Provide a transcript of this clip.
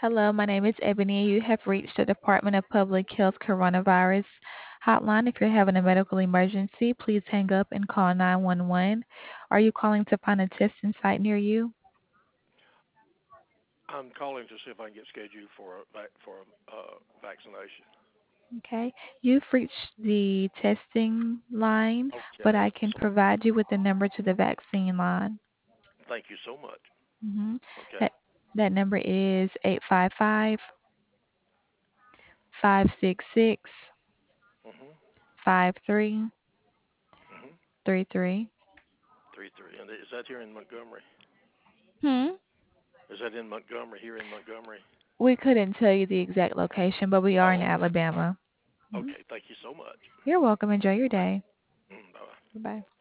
Hello, my name is Ebony. You have reached the Department of Public Health Coronavirus hotline. If you're having a medical emergency, please hang up and call 911. Are you calling to find a testing site near you? I'm calling to see if I can get scheduled for a vaccination. Okay. You've reached the testing line, but Okay. I can provide you with the number to the vaccine line. Thank you so much. hmm Okay. That that number is 855 566 Mhm. Mhm. 5333. 3-3. And is that here in Montgomery? Hmm. Is that in Montgomery? Here in Montgomery? We couldn't tell you the exact location, but we are in Oh, okay. All right. Alabama. Mhm. Okay. Thank you so much. You're welcome. Enjoy your Bye. day. Bye. Bye.